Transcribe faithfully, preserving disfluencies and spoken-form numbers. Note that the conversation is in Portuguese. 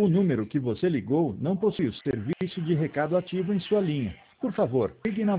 O número que você ligou não possui o serviço de recado ativo em sua linha. Por favor, ligue na